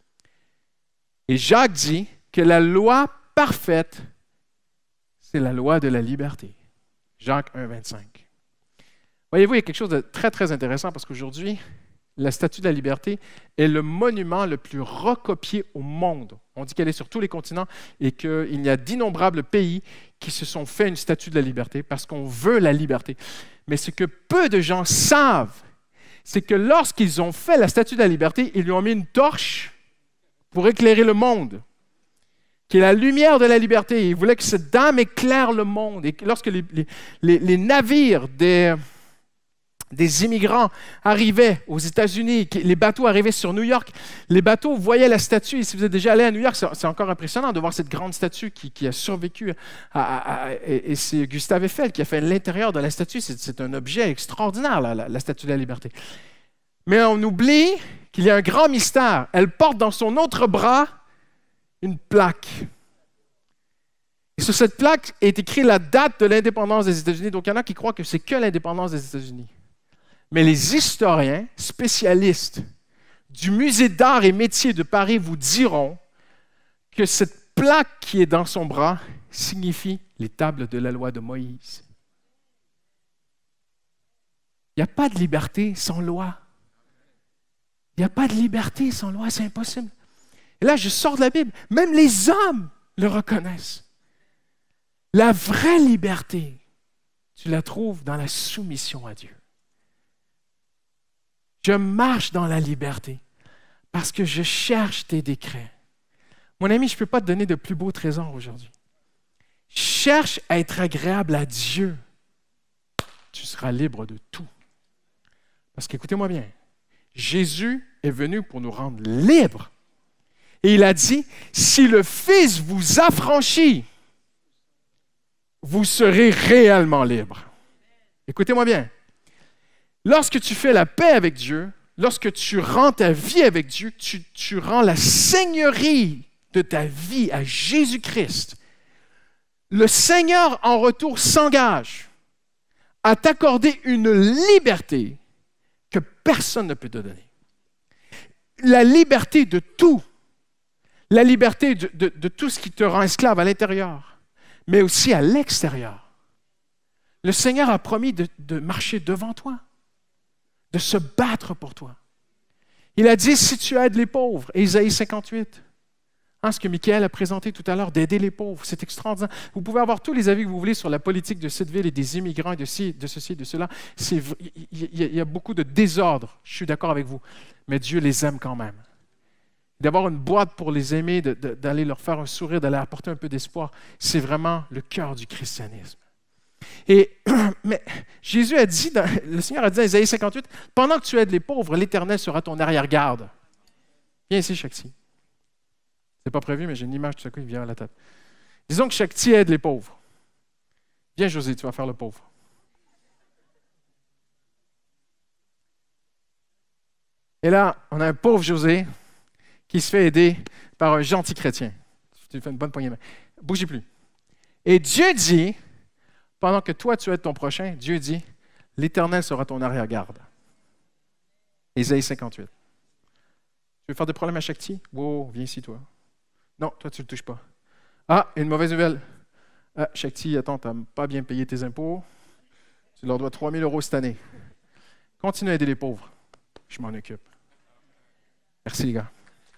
Et Jacques dit que la loi parfaite, c'est la loi de la liberté. Jacques 1, 25. Voyez-vous, il y a quelque chose de très, très intéressant parce qu'aujourd'hui, la Statue de la liberté est le monument le plus recopié au monde. On dit qu'elle est sur tous les continents et qu'il y a d'innombrables pays qui se sont fait une Statue de la liberté parce qu'on veut la liberté. Mais ce que peu de gens savent, c'est que lorsqu'ils ont fait la Statue de la liberté, ils lui ont mis une torche pour éclairer le monde, qui est la lumière de la liberté. Il voulait que cette dame éclaire le monde. Et lorsque les navires des immigrants arrivaient aux États-Unis, les bateaux arrivaient sur New York, les bateaux voyaient la statue. Et si vous êtes déjà allé à New York, c'est encore impressionnant de voir cette grande statue qui a survécu. Et c'est Gustave Eiffel qui a fait l'intérieur de la statue. C'est un objet extraordinaire, la statue de la liberté. Mais on oublie qu'il y a un grand mystère. Elle porte dans son autre bras une plaque. Et sur cette plaque est écrite la date de l'indépendance des États-Unis. Donc, il y en a qui croient que c'est que l'indépendance des États-Unis. Mais les historiens spécialistes du Musée d'art et métiers de Paris vous diront que cette plaque qui est dans son bras signifie les tables de la loi de Moïse. Il n'y a pas de liberté sans loi. Il n'y a pas de liberté sans loi, c'est impossible. Et là, je sors de la Bible. Même les hommes le reconnaissent. La vraie liberté, tu la trouves dans la soumission à Dieu. Je marche dans la liberté parce que je cherche tes décrets. Mon ami, je ne peux pas te donner de plus beaux trésors aujourd'hui. Cherche à être agréable à Dieu. Tu seras libre de tout. Parce qu'écoutez-moi bien, Jésus est venu pour nous rendre libres. Et il a dit, si le Fils vous affranchit, vous serez réellement libre. Écoutez-moi bien. Lorsque tu fais la paix avec Dieu, lorsque tu rends ta vie avec Dieu, tu rends la seigneurie de ta vie à Jésus-Christ. Le Seigneur, en retour, s'engage à t'accorder une liberté que personne ne peut te donner. La liberté de tout. La liberté de tout ce qui te rend esclave à l'intérieur, mais aussi à l'extérieur. Le Seigneur a promis de marcher devant toi, de se battre pour toi. Il a dit, si tu aides les pauvres, Ésaïe 58, ce que Michael a présenté tout à l'heure, d'aider les pauvres, c'est extraordinaire. Vous pouvez avoir tous les avis que vous voulez sur la politique de cette ville et des immigrants et de ceci et de cela. Il y a beaucoup de désordre, je suis d'accord avec vous, mais Dieu les aime quand même. D'avoir une boîte pour les aimer, d'aller leur faire un sourire, d'aller apporter un peu d'espoir, c'est vraiment le cœur du christianisme. Mais Jésus a dit, le Seigneur a dit dans Ésaïe 58, « Pendant que tu aides les pauvres, l'Éternel sera ton arrière-garde. » Viens ici, Shakti. C'est pas prévu, mais j'ai une image tout à coup qui vient à la tête. Disons que Shakti aide les pauvres. Viens, José, tu vas faire le pauvre. Et là, on a un pauvre José qui se fait aider par un gentil chrétien. Tu fais une bonne poignée de main. Bougez plus. Et Dieu dit, pendant que toi, tu aides ton prochain, Dieu dit, l'Éternel sera ton arrière-garde. Ésaïe 58. Tu veux faire des problèmes à Shakti? Wow, viens ici, toi. Non, toi, tu ne le touches pas. Ah, une mauvaise nouvelle. Ah, Shakti, attends, tu n'as pas bien payé tes impôts. Tu leur dois 3 000 € cette année. Continue à aider les pauvres. Je m'en occupe. Merci, les gars.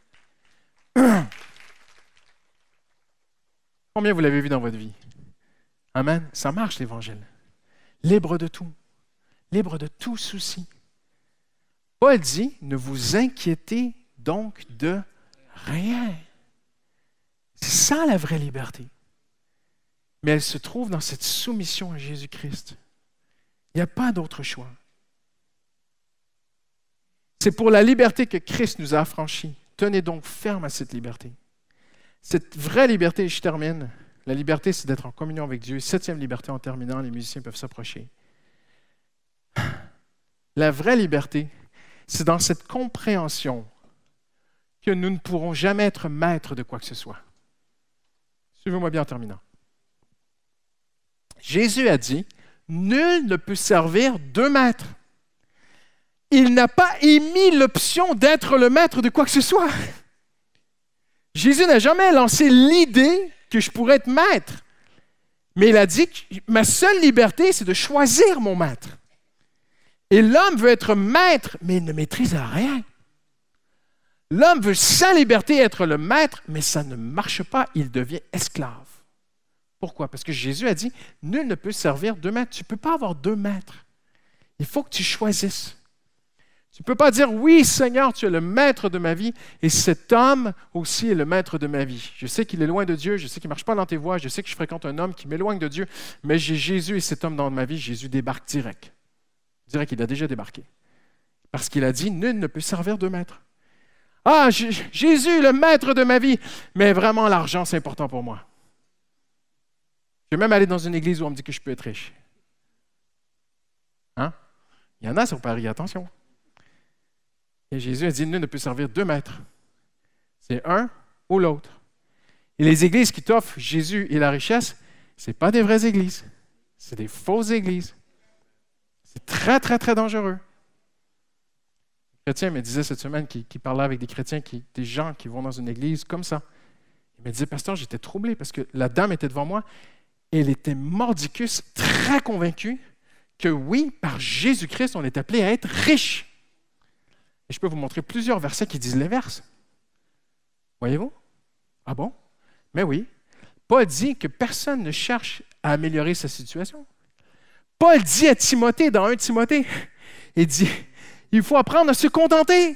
Combien vous l'avez vu dans votre vie? Amen. Ça marche, l'Évangile. Libre de tout. Libre de tout souci. Paul dit, ne vous inquiétez donc de rien. C'est ça la vraie liberté. Mais elle se trouve dans cette soumission à Jésus-Christ. Il n'y a pas d'autre choix. C'est pour la liberté que Christ nous a affranchis. Tenez donc ferme à cette liberté. Cette vraie liberté, et je termine, la liberté, c'est d'être en communion avec Dieu. 7e liberté en terminant, les musiciens peuvent s'approcher. La vraie liberté, c'est dans cette compréhension que nous ne pourrons jamais être maîtres de quoi que ce soit. Suivez-moi bien en terminant. Jésus a dit, « Nul ne peut servir 2 maîtres. » Il n'a pas émis l'option d'être le maître de quoi que ce soit. Jésus n'a jamais lancé l'idée que je pourrais être maître. Mais il a dit que ma seule liberté, c'est de choisir mon maître. Et l'homme veut être maître, mais il ne maîtrise rien. L'homme veut sa liberté être le maître, mais ça ne marche pas, il devient esclave. Pourquoi? Parce que Jésus a dit, nul ne peut servir 2 maîtres. Tu ne peux pas avoir 2 maîtres. Il faut que tu choisisses. Tu ne peux pas dire, oui, Seigneur, tu es le maître de ma vie, et cet homme aussi est le maître de ma vie. Je sais qu'il est loin de Dieu, je sais qu'il ne marche pas dans tes voies, je sais que je fréquente un homme qui m'éloigne de Dieu, mais j'ai Jésus et cet homme dans ma vie, Jésus débarque direct. Direct, il a déjà débarqué. Parce qu'il a dit, nul ne peut servir 2 maîtres. Ah, Jésus, le maître de ma vie, mais vraiment, l'argent, c'est important pour moi. Je vais même aller dans une église où on me dit que je peux être riche. Hein? Il y en a sur Paris, attention. Et Jésus a dit, nul ne peut servir 2 maîtres. C'est un ou l'autre. Et les églises qui t'offrent Jésus et la richesse, ce n'est pas des vraies églises. C'est des fausses églises. C'est très, très, très dangereux. Un chrétien me disait cette semaine qu'il parlait avec des chrétiens, des gens qui vont dans une église comme ça. Il me disait, pasteur, j'étais troublé parce que la dame était devant moi et elle était mordicus, très convaincue que oui, par Jésus-Christ, on est appelé à être riche. Et je peux vous montrer plusieurs versets qui disent l'inverse. Voyez-vous? Ah bon? Mais oui. Paul dit que personne ne cherche à améliorer sa situation. Paul dit à Timothée, dans 1 Timothée, il dit, il faut apprendre à se contenter.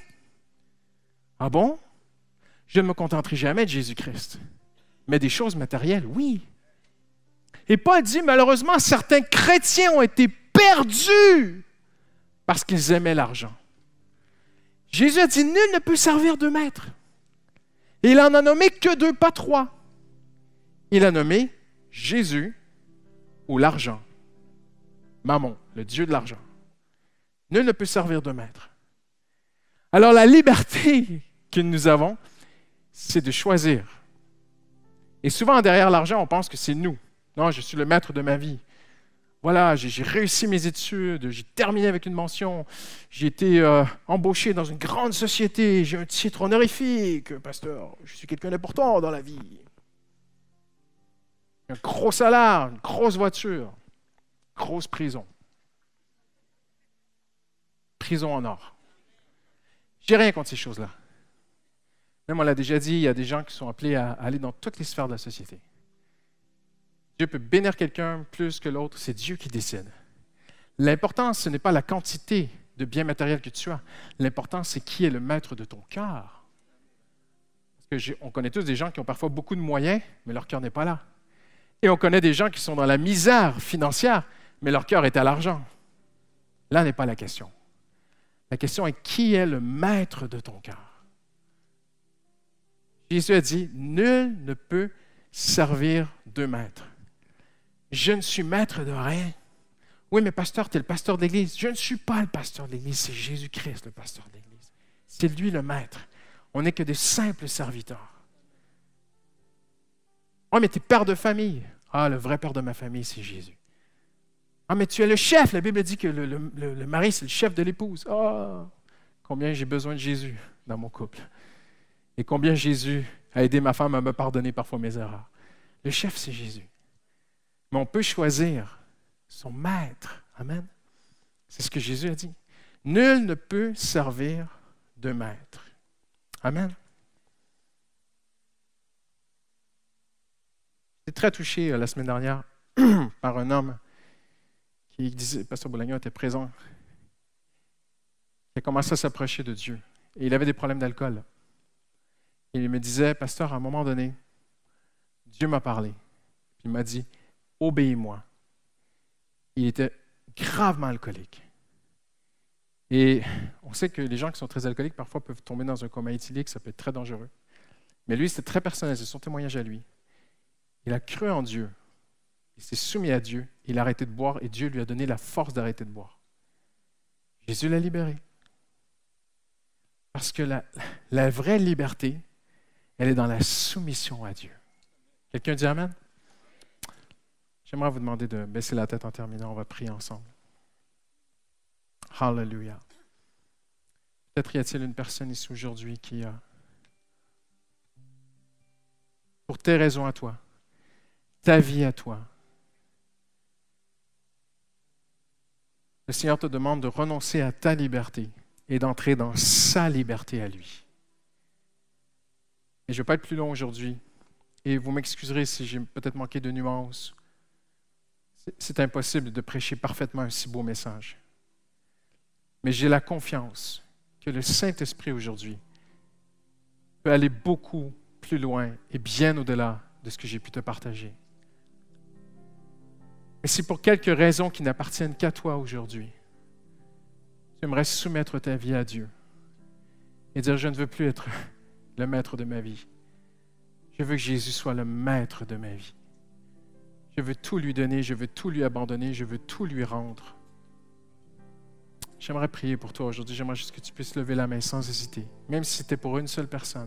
Ah bon? Je ne me contenterai jamais de Jésus-Christ. Mais des choses matérielles, oui. Et Paul dit, malheureusement, certains chrétiens ont été perdus parce qu'ils aimaient l'argent. Jésus a dit, nul ne peut servir 2 maîtres. Et il n'en a nommé que 2, pas 3. Il a nommé Jésus ou l'argent. Mammon, le dieu de l'argent. Nul ne peut servir 2 maîtres. Alors la liberté que nous avons, c'est de choisir. Et souvent, derrière l'argent, on pense que c'est nous. Non, je suis le maître de ma vie. Voilà, j'ai réussi mes études, j'ai terminé avec une mention, j'ai été embauché dans une grande société, j'ai un titre honorifique, pasteur, je suis quelqu'un d'important dans la vie. Un gros salaire, une grosse voiture, grosse prison. Prison en or. J'ai rien contre ces choses-là. Même on l'a déjà dit, il y a des gens qui sont appelés à aller dans toutes les sphères de la société. Dieu peut bénir quelqu'un plus que l'autre, c'est Dieu qui décide. L'important, ce n'est pas la quantité de biens matériels que tu as. L'important, c'est qui est le maître de ton cœur. Parce que on connaît tous des gens qui ont parfois beaucoup de moyens, mais leur cœur n'est pas là. Et on connaît des gens qui sont dans la misère financière, mais leur cœur est à l'argent. Là n'est pas la question. La question est qui est le maître de ton cœur? Jésus a dit, nul ne peut servir deux maîtres. Je ne suis maître de rien. Oui, mais pasteur, tu es le pasteur de l'Église. Je ne suis pas le pasteur de l'Église, c'est Jésus-Christ le pasteur de l'Église. C'est lui le maître. On n'est que des simples serviteurs. Ah, mais tu es père de famille. Ah, le vrai père de ma famille, c'est Jésus. Ah, mais tu es le chef. La Bible dit que le mari, c'est le chef de l'épouse. Ah, combien j'ai besoin de Jésus dans mon couple. Et combien Jésus a aidé ma femme à me pardonner parfois mes erreurs. Le chef, c'est Jésus. Mais on peut choisir son maître. Amen. C'est ce que Jésus a dit. Nul ne peut servir deux maîtres. Amen. J'étais très touché la semaine dernière par un homme qui disait, Pasteur Boulagnon était présent, qui a commencé à s'approcher de Dieu. Et il avait des problèmes d'alcool. Et il me disait, Pasteur, à un moment donné, Dieu m'a parlé. Il m'a dit, obéis-moi. Il était gravement alcoolique. Et on sait que les gens qui sont très alcooliques, parfois, peuvent tomber dans un coma éthylique, ça peut être très dangereux. Mais lui, c'était très personnel, c'est son témoignage à lui. Il a cru en Dieu. Il s'est soumis à Dieu. Il a arrêté de boire et Dieu lui a donné la force d'arrêter de boire. Jésus l'a libéré. Parce que la vraie liberté, elle est dans la soumission à Dieu. Quelqu'un dit Amen? J'aimerais vous demander de baisser la tête en terminant. On va prier ensemble. Hallelujah. Peut-être y a-t-il une personne ici aujourd'hui qui a, pour tes raisons à toi, ta vie à toi, le Seigneur te demande de renoncer à ta liberté et d'entrer dans sa liberté à lui. Et je ne vais pas être plus long aujourd'hui. Et vous m'excuserez si j'ai peut-être manqué de nuances. C'est impossible de prêcher parfaitement un si beau message. Mais j'ai la confiance que le Saint-Esprit aujourd'hui peut aller beaucoup plus loin et bien au-delà de ce que j'ai pu te partager. Mais si pour quelques raisons qui n'appartiennent qu'à toi aujourd'hui, tu aimerais soumettre ta vie à Dieu et dire, je ne veux plus être le maître de ma vie. Je veux que Jésus soit le maître de ma vie. Je veux tout lui donner, je veux tout lui abandonner, je veux tout lui rendre. J'aimerais prier pour toi aujourd'hui. J'aimerais juste que tu puisses lever la main sans hésiter, même si c'était pour une seule personne.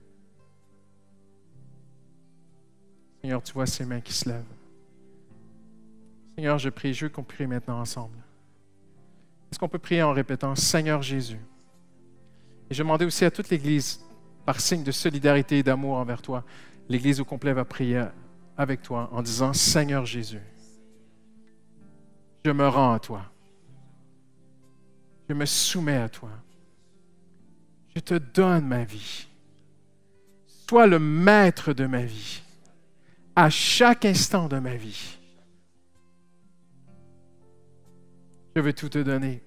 Seigneur, tu vois ces mains qui se lèvent. Seigneur, je prie, je veux qu'on prie maintenant ensemble. Est-ce qu'on peut prier en répétant « Seigneur Jésus ». Et je demandais aussi à toute l'Église, par signe de solidarité et d'amour envers toi, l'Église au complet va prier avec toi en disant « Seigneur Jésus, je me rends à toi. Je me soumets à toi. Je te donne ma vie. Sois le maître de ma vie à chaque instant de ma vie. Je veux tout te donner.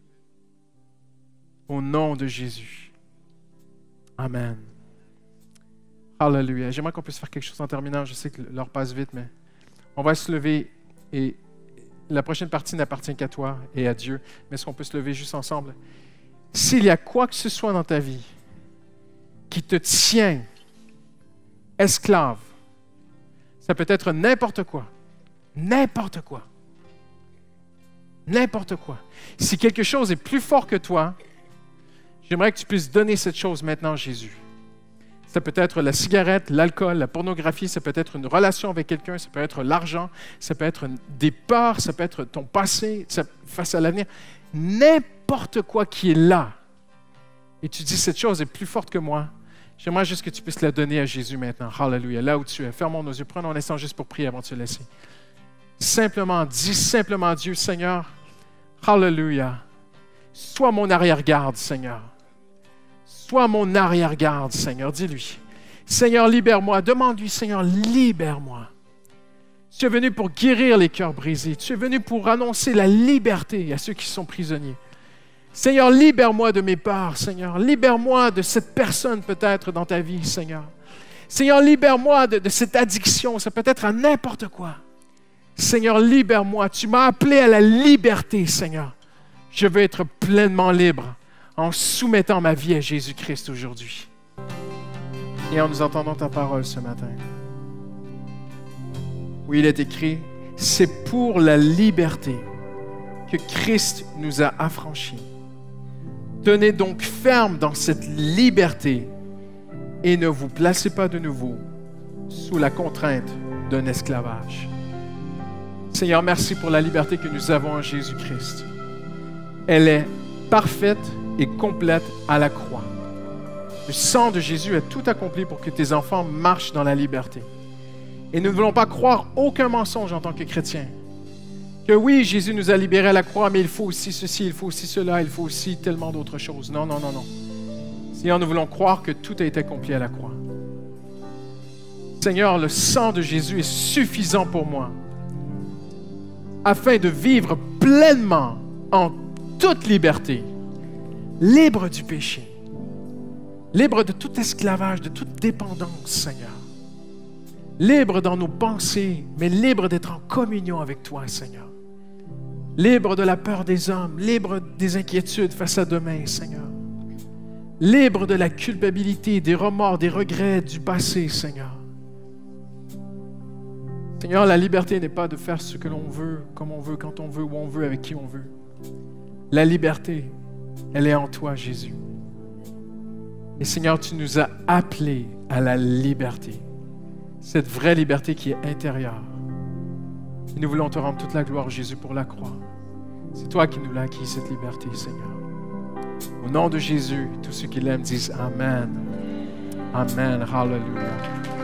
Au nom de Jésus. Amen. Alléluia. J'aimerais qu'on puisse faire quelque chose en terminant. Je sais que l'heure passe vite, mais on va se lever et la prochaine partie n'appartient qu'à toi et à Dieu. Mais est-ce qu'on peut se lever juste ensemble? S'il y a quoi que ce soit dans ta vie qui te tient esclave, ça peut être n'importe quoi. N'importe quoi. N'importe quoi. Si quelque chose est plus fort que toi, J'aimerais que tu puisses donner cette chose maintenant, Jésus. Ça peut être la cigarette, l'alcool, la pornographie, ça peut être une relation avec quelqu'un, ça peut être l'argent, ça peut être des peurs, ça peut être ton passé face à l'avenir. N'importe quoi qui est là. Et tu dis, cette chose est plus forte que moi. J'aimerais juste que tu puisses la donner à Jésus maintenant. Hallelujah. Là où tu es. Fermons nos yeux. Prenons un instant juste pour prier avant de se laisser. Dis simplement à Dieu, Seigneur, hallelujah. Sois mon arrière-garde, Seigneur. Sois mon arrière-garde, Seigneur. Dis-lui. Seigneur, libère-moi. Demande-lui, Seigneur, libère-moi. Tu es venu pour guérir les cœurs brisés. Tu es venu pour annoncer la liberté à ceux qui sont prisonniers. Seigneur, libère-moi de mes peurs, Seigneur. Libère-moi de cette personne peut-être dans ta vie, Seigneur. Seigneur, libère-moi de cette addiction. Ça peut être à n'importe quoi. Seigneur, libère-moi. Tu m'as appelé à la liberté, Seigneur. Je veux être pleinement libre en soumettant ma vie à Jésus-Christ aujourd'hui. Et en nous entendant ta parole ce matin. Oui, il est écrit, c'est pour la liberté que Christ nous a affranchis. Tenez donc ferme dans cette liberté et ne vous placez pas de nouveau sous la contrainte d'un esclavage. Seigneur, merci pour la liberté que nous avons en Jésus-Christ. Elle est parfaite et complète à la croix. Le sang de Jésus a tout accompli pour que tes enfants marchent dans la liberté. Et nous ne voulons pas croire aucun mensonge en tant que chrétiens. Que oui, Jésus nous a libérés à la croix, mais il faut aussi ceci, il faut aussi cela, il faut aussi tellement d'autres choses. Non, non, non, non. Seigneur, nous voulons croire que tout a été accompli à la croix. Seigneur, le sang de Jésus est suffisant pour moi afin de vivre pleinement en toute liberté, libre du péché, libre de tout esclavage, de toute dépendance, Seigneur. Libre dans nos pensées, mais libre d'être en communion avec toi, Seigneur. Libre de la peur des hommes, libre des inquiétudes face à demain, Seigneur. Libre de la culpabilité, des remords, des regrets du passé, Seigneur. Seigneur, la liberté n'est pas de faire ce que l'on veut, comme on veut, quand on veut, où on veut, avec qui on veut. La liberté, elle est en toi, Jésus. Et Seigneur, tu nous as appelés à la liberté. Cette vraie liberté qui est intérieure. Et nous voulons te rendre toute la gloire, Jésus, pour la croix. C'est toi qui nous l'as acquis, cette liberté, Seigneur. Au nom de Jésus, tous ceux qui l'aiment disent Amen. Amen. Hallelujah.